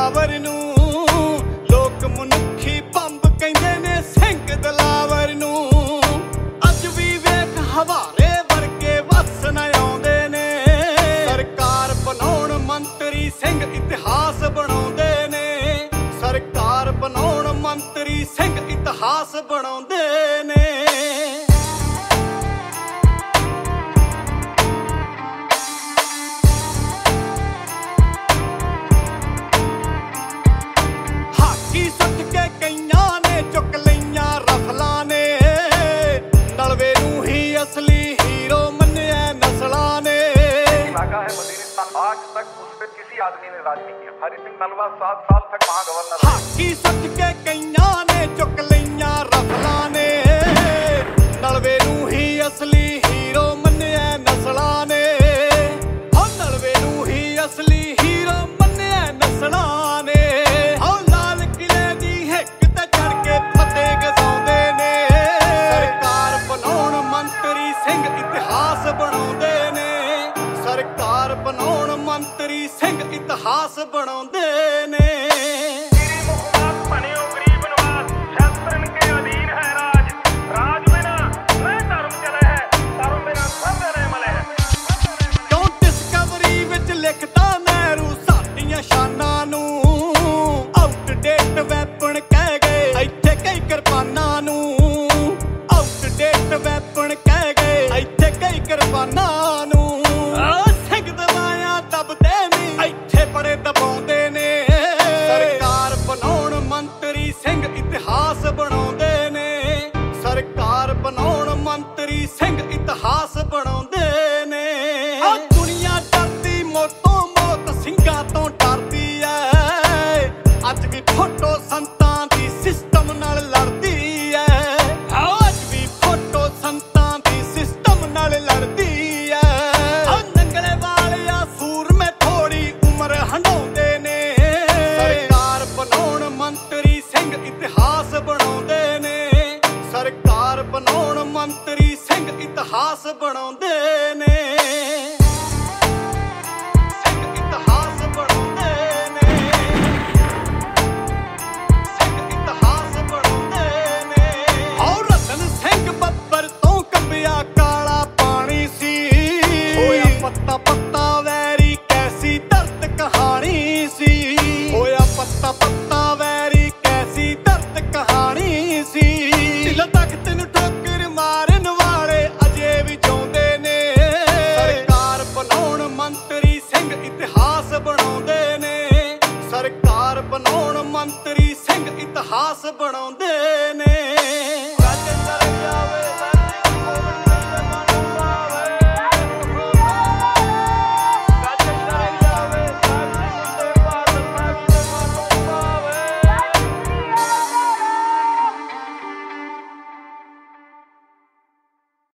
Power ਨੂੰ ਲੋਕ ਮਨੁੱਖੀ ਬੰਬ ਕਹਿੰਦੇ ਨੇ ਸਿੰਘ ਦਲਾਵਰ ਨੂੰ। ਅੱਜ ਵੀ ਵੇਖ ਹਵਾਰੇ ਵਰਗੇ ਵਸ ਨਾ ਆਉਂਦੇ ਨੇ। ਸਰਕਾਰ ਬਣਾਉਣ ਮੰਤਰੀ ਸਿੰਘ ਇਤਿਹਾਸ ਬਣਾਉਂਦੇ ਨੇ। ਸਰਕਾਰ ਬਣਾਉਣ ਮੰਤਰੀ ਸਿੰਘ ਇਤਿਹਾਸ ਬਣਾਉਂਦੇ ਨੇ। ਹਾਕੀ ਸੁੱਟ ਕੇ ਕਈਆਂ ਨੇ ਚੁੱਕ ਲਈਆਂ ਰਫਲਾਂ ਨੇ। ਨਲਵੇ ਨੂੰ ਹੀ ਅਸਲੀ ਹੀਰੋ ਮੰਨਿਆ ਨਸਲਾਂ ਨੇ। इलाका है वजीरिस्तान, आज तक उस पर किसी आदमी ने राज नहीं किया। हरि सिंह नलवा 7 साल तक वहाँ गवर्नर। ਹਾਕੀ ਸੁੱਟ ਕੇ ਕਈਆਂ ਨੇ ਚੁੱਕ ਲਈਆਂ ਰਫਲਾਂ ਨੇ। ਨਲਵੇ ਨੂੰ ਹੀ ਅਸਲੀ ਹੀਰੋ ਮੰਨਿਆ ਨਸਲਾਂ ਨੇ। ਹੋ ਨਲਵੇ ਨੂੰ ਹੀ ਅਸਲੀ ਹੀਰੋ ਮੰਨਿਆ ਨਸਲਾਂ ਨੇ। ਹੋ ਲਾਲ ਕਿਲੇ ਦੀ ਹਿੱਕ ਤੇ ਚੜ ਕੇ ਫਤਿਹ ਗਜ਼ਾਉਂਦੇ ਨੇ। ਸਰਕਾਰ ਬਣਾਉਣ ਮੰਤਰੀ ਸਿੰਘ ਇਤਿਹਾਸ ਬਣਾਉਂਦੇ ਨੇ। ਸਰਕਾਰ ਬਣਾਉਣ ਮੰਤਰੀ ਸਿੰਘ ਇਤਿਹਾਸ ਬਣਾਉਂਦੇ ਨੇ। ਕਿਉਂ ਡਿਸਕਵਰੀ ਵਿੱਚ ਲਿਖਦਾ ਨਹਿਰੂ ਸਾਡੀਆਂ ਸ਼ਾਨਾਂ ਨੂੰ। ਆਊਟਡੇਟ ਵੈਪਨ ਕਹਿ ਗਏ ਇੱਥੇ ਕਈ ਕਿਰਪਾਨਾਂ ਨੂੰ। ਆਊਟਡੇਟ ਵੈਪਨ ਕਹਿ ਗਏ ਇੱਥੇ ਕਈ ਕਿਰਪਾਨਾਂ ਨੂੰ। ਸਿੰਘ ਦਬਾਇਆ ਦਬਦੇ ਨਹੀਂ ਇੱਥੇ ਬੜੇ ਦਬਾਉਂਦੇ ਨੇ। ਸਰਕਾਰ ਬਣਾਉਣ ਮੰਤਰੀ ਸਿੰਘ ਇਤਿਹਾਸ ਬਣਾਉਂਦੇ ਨੇ। ਸਰਕਾਰ ਬਣਾਉਣ ਮੰਤਰੀ ਸਿੰਘ ਇਤਿਹਾਸ ਬਣਾਉਂਦੇ ਨੇ। ਆ ਦੁਨੀਆ ਡਰਦੀ ਮੌਤੋਂ ਮੌਤ ਸਿੰਘਾਂ ਤੋਂ ਡਰਦੀ ਐ। ਅੱਜ ਵੀ ਫੋਟੋ ਸੰਤਾਂ ਦੀ ਸਿਸਟਮ ਨਾਲ ਲੜਦੀ ਐ। ਅੱਜ ਵੀ ਫੋਟੋ ਸੰਤਾਂ ਦੀ ਸਿਸਟਮ ਨਾਲ ਲੜਦੀ ਐ। ਨੰਗਲੇ ਵਾਲਿਆ ਸੂਰਮੇ ਥੋੜੀ ਉਮਰ ਹੰਡਾਉਂਦੇ ਨੇ। ਸਰਕਾਰ ਬਣਾਉਣ ਮੰਤਰੀ ਸਿੰਘ ਇਤਿਹਾਸ ਬਣਾਉਂਦੇ ਨੇ। ਸਰਕਾਰ ਬਣਾਉਣ ਮੰਤਰੀ ਸਿੰਘ ਇਤਿਹਾਸ ਬਣਾਉਂਦੇ ਨੇ। ਸਿੰਘ ਇਤਿਹਾਸ ਬਣਾਉਂਦੇ ਨੇ। ਸਿੰਘ ਇਤਿਹਾਸ ਬਣਾਉਂਦੇ ਨੇ। ਔਰ ਰਤਨ ਸਿੰਘ ਬੱਬਰ ਤੋਂ ਕੰਬਿਆ ਕਾਲਾ ਪਾਣੀ ਸੀ। ਹੋਇਆ ਪੱਤਾ ਪੱਤਾ ਵੈਰੀ ਕੈਸੀ ਦਰਦ ਕਹਾਣੀ ਸੀ। ਹੋਇਆ ਪੱਤਾ ਪੱਤਾ ਵੈਰੀ ਕੈਸੀ ਦਰਦ ਕਹਾਣੀ ਸੀ। ਦਿਲ ਤਖਤ ਨੂੰ ਠੋਕਰ ਮਾਰਨ ਵਾਲੇ ਅਜੇ ਵੀ ਜਿਉਂਦੇ ਨੇ। ਸਰਕਾਰ ਬਣਾਉਣ ਮੰਤਰੀ ਸਿੰਘ ਇਤਿਹਾਸ ਬਣਾਉਂਦੇ ਨੇ। ਸਰਕਾਰ ਬਣਾਉਣ ਮੰਤਰੀ ਸਿੰਘ ਇਤਿਹਾਸ ਬਣਾਉਂਦੇ ਨੇ।